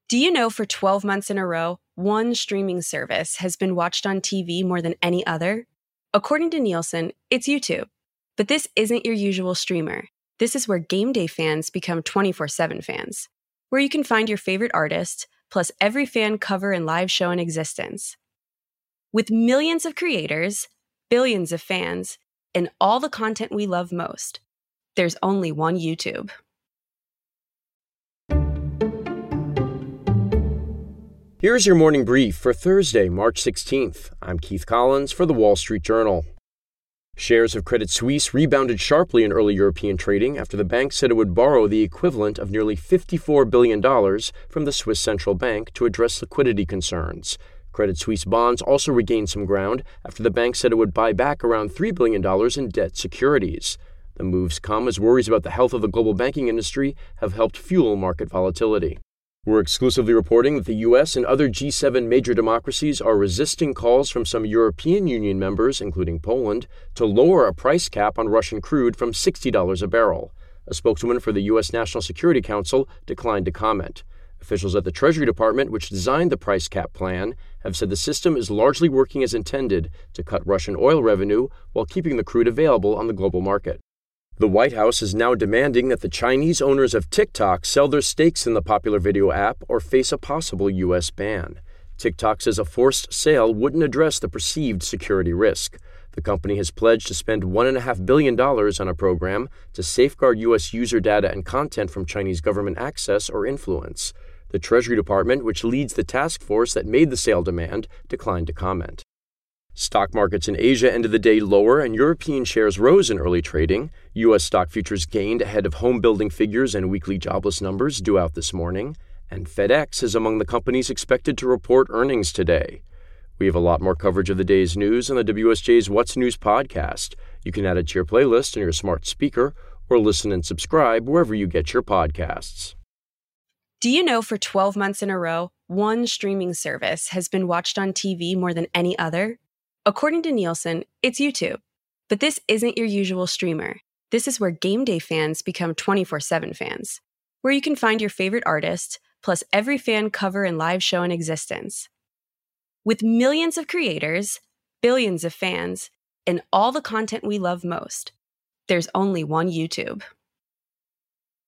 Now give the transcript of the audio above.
Do you know for 12 months in a row, one streaming service has been watched on TV more than any other? According to Nielsen, it's YouTube. But this isn't your usual streamer. This is where game day fans become 24/7 fans, where you can find your favorite artist, plus every fan cover and live show in existence. With millions of creators, billions of fans, and all the content we love most, there's only one YouTube. Here's your morning brief for Thursday, March 16th. I'm Keith Collins for The Wall Street Journal. Shares of Credit Suisse rebounded sharply in early European trading after the bank said it would borrow the equivalent of nearly $54 billion from the Swiss Central Bank to address liquidity concerns. Credit Suisse bonds also regained some ground after the bank said it would buy back around $3 billion in debt securities. The moves come as worries about the health of the global banking industry have helped fuel market volatility. We're exclusively reporting that the U.S. and other G7 major democracies are resisting calls from some European Union members, including Poland, to lower a price cap on Russian crude from $60 a barrel. A spokeswoman for the U.S. National Security Council declined to comment. Officials at the Treasury Department, which designed the price cap plan, have said the system is largely working as intended to cut Russian oil revenue while keeping the crude available on the global market. The White House is now demanding that the Chinese owners of TikTok sell their stakes in the popular video app or face a possible U.S. ban. TikTok says a forced sale wouldn't address the perceived security risk. The company has pledged to spend $1.5 billion on a program to safeguard U.S. user data and content from Chinese government access or influence. The Treasury Department, which leads the task force that made the sale demand, declined to comment. Stock markets in Asia ended the day lower and European shares rose in early trading. U.S. stock futures gained ahead of home building figures and weekly jobless numbers due out this morning. And FedEx is among the companies expected to report earnings today. We have a lot more coverage of the day's news on the WSJ's What's News podcast. You can add it to your playlist on your smart speaker or listen and subscribe wherever you get your podcasts. Do you know for 12 months in a row, one streaming service has been watched on TV more than any other? According to Nielsen, it's YouTube. But this isn't your usual streamer. This is where game day fans become 24/7 fans, where you can find your favorite artist, plus every fan cover and live show in existence. With millions of creators, billions of fans, and all the content we love most, there's only one YouTube.